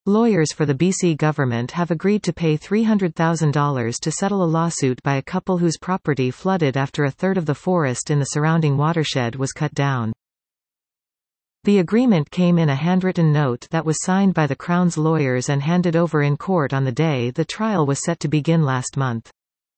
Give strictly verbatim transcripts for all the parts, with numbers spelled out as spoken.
Lawyers for the B C government have agreed to pay three hundred thousand dollars to settle a lawsuit by a couple whose property flooded after a third of the forest in the surrounding watershed was cut down. The agreement came in a handwritten note that was signed by the Crown's lawyers and handed over in court on the day the trial was set to begin last month.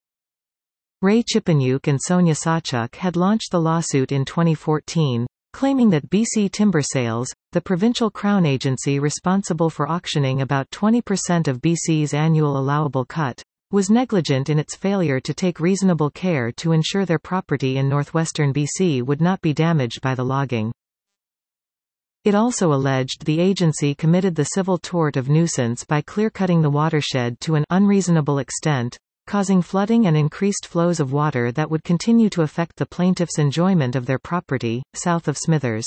Ray Chipanyuk and Sonia Sawchuk had launched the lawsuit in twenty fourteen, claiming that B C Timber Sales, the provincial crown agency responsible for auctioning about twenty percent of B C's annual allowable cut, was negligent in its failure to take reasonable care to ensure their property in northwestern B C would not be damaged by the logging. It also alleged the agency committed the civil tort of nuisance by clear-cutting the watershed to an unreasonable extent, causing flooding and increased flows of water that would continue to affect the plaintiffs' enjoyment of their property, south of Smithers.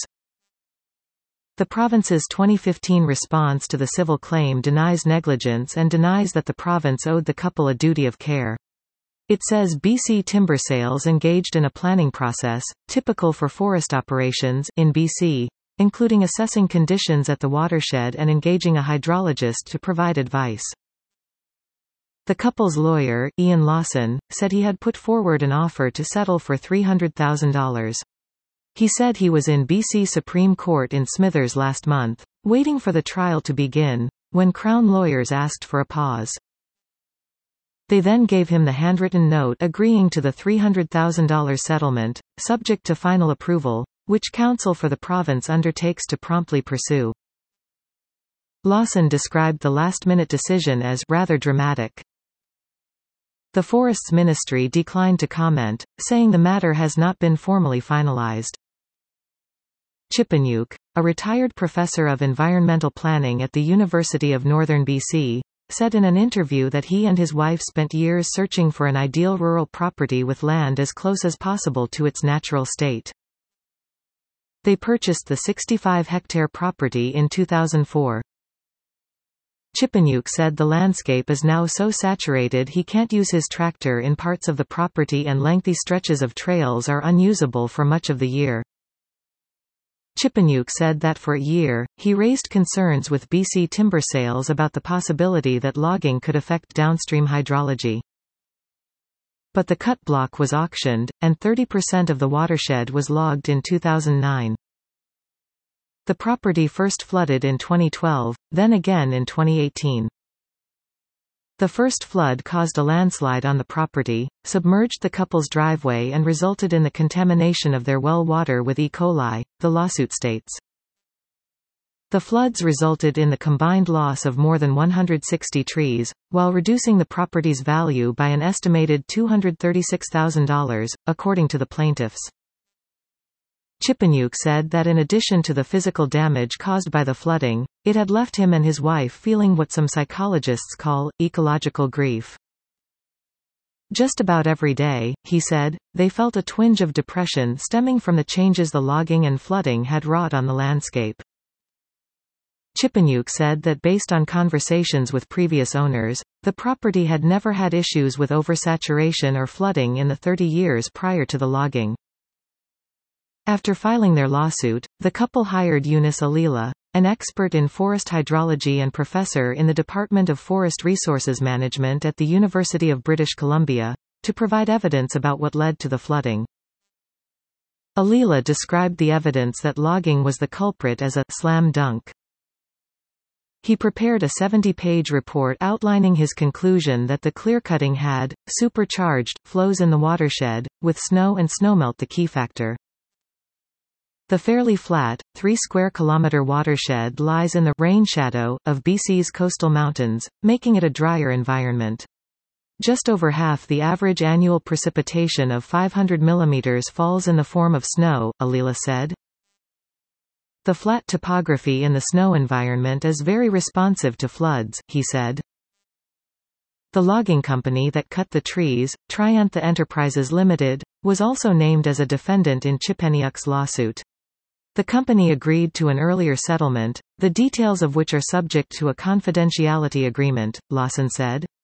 The province's twenty fifteen response to the civil claim denies negligence and denies that the province owed the couple a duty of care. It says B C Timber Sales engaged in a planning process, typical for forest operations in B C, including assessing conditions at the watershed and engaging a hydrologist to provide advice. The couple's lawyer, Ian Lawson, said he had put forward an offer to settle for three hundred thousand dollars. He said he was in B C Supreme Court in Smithers last month, waiting for the trial to begin, when Crown lawyers asked for a pause. They then gave him the handwritten note agreeing to the three hundred thousand dollars settlement, subject to final approval, which counsel for the province undertakes to promptly pursue. Lawson described the last-minute decision as rather dramatic. The Forests Ministry declined to comment, saying the matter has not been formally finalized. Chipanyuk, a retired professor of environmental planning at the University of Northern B C, said in an interview that he and his wife spent years searching for an ideal rural property with land as close as possible to its natural state. They purchased the sixty-five hectare property in two thousand four. Chipanyuk said the landscape is now so saturated he can't use his tractor in parts of the property and lengthy stretches of trails are unusable for much of the year. Chipanyuk said that for a year, he raised concerns with B C Timber Sales about the possibility that logging could affect downstream hydrology. But the cut block was auctioned, and thirty percent of the watershed was logged in two thousand nine. The property first flooded in twenty twelve, then again in twenty eighteen. The first flood caused a landslide on the property, submerged the couple's driveway and resulted in the contamination of their well water with E. coli, the lawsuit states. The floods resulted in the combined loss of more than one hundred sixty trees, while reducing the property's value by an estimated two hundred thirty-six thousand dollars, according to the plaintiffs. Chipanyuk said that in addition to the physical damage caused by the flooding, it had left him and his wife feeling what some psychologists call ecological grief. Just about every day, he said, they felt a twinge of depression stemming from the changes the logging and flooding had wrought on the landscape. Chipanyuk said that based on conversations with previous owners, the property had never had issues with oversaturation or flooding in the thirty years prior to the logging. After filing their lawsuit, the couple hired Eunice Alila, an expert in forest hydrology and professor in the Department of Forest Resources Management at the University of British Columbia, to provide evidence about what led to the flooding. Alila described the evidence that logging was the culprit as a slam dunk. He prepared a seventy-page report outlining his conclusion that the clearcutting had supercharged flows in the watershed, with snow and snowmelt the key factor. The fairly flat, three square kilometre watershed lies in the rain shadow of B C's coastal mountains, making it a drier environment. Just over half the average annual precipitation of five hundred millimeters falls in the form of snow, Alila said. The flat topography in the snow environment is very responsive to floods, he said. The logging company that cut the trees, Triantha Enterprises Limited, was also named as a defendant in Chipanyuk's lawsuit. The company agreed to an earlier settlement, the details of which are subject to a confidentiality agreement, Lawson said.